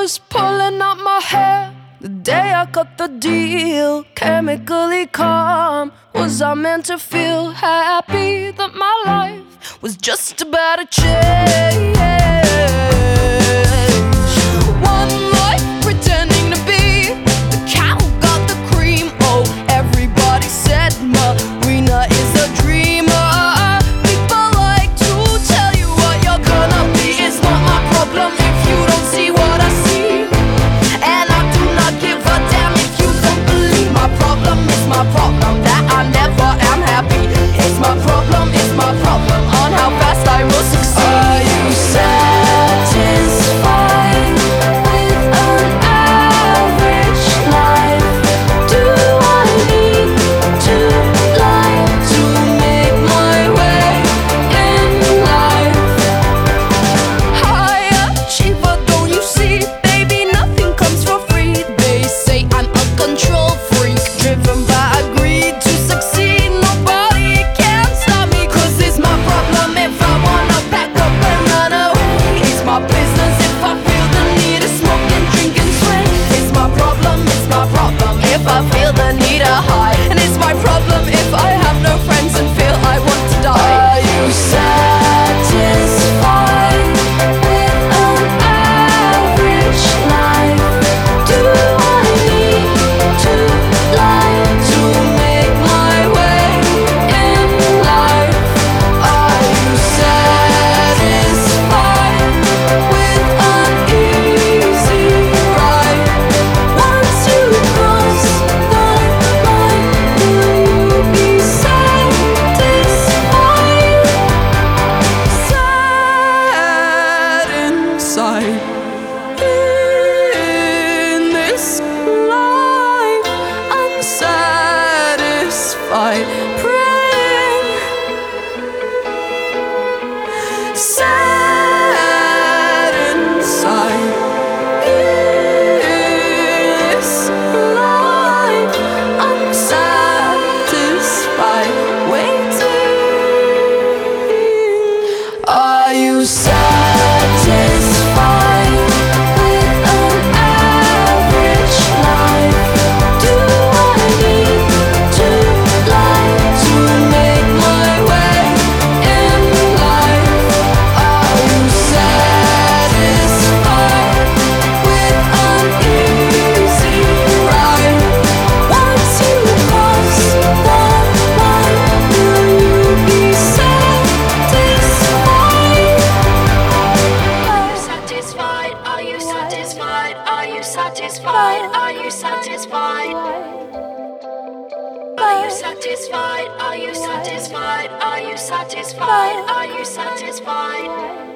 was pulling out my hair the day I cut the deal. Chemically calm, was I meant to feel happy that my life was just about to change? One life pretending to be the cow got the cream. Oh, everybody said Marina is a dreamer. People like to tell you what you're gonna be. It's not my problem if you don't see what I see, and I do not give a damn if you don't believe. My problem is my problem that I never am happy. It's my problem on how fast I will succeed. Are you satisfied with an average life? Do I need to lie to make my way in life? High achiever, don't you see? Baby, nothing comes for free. They say I'm a control freak, driven by greed to succeed. Nobody can stop me, 'cause it's my problem if I wanna pack up and run away. It's my business if I feel the need to smoke and drink and sway. It's my problem if I feel the need to hide. And it's my problem if I have no friends and feel I want to die. Are you satisfied with an average life? Do I need to lie to make my way in life? Are you satisfied with an easy ride? Once you cross the line, will you be satisfied? Sad inside in this life, unsatisfied, praying. Sad inside this life, unsatisfied, waiting. Are you satisfied with an average life? Do I need to lie to make my way in life? Are you satisfied with an easy ride? Once you cross the line, will you be satisfied? Are you satisfied? Are you satisfied? Are you satisfied? Are you satisfied? Are you satisfied? Are you satisfied? Are you satisfied? Are you satisfied?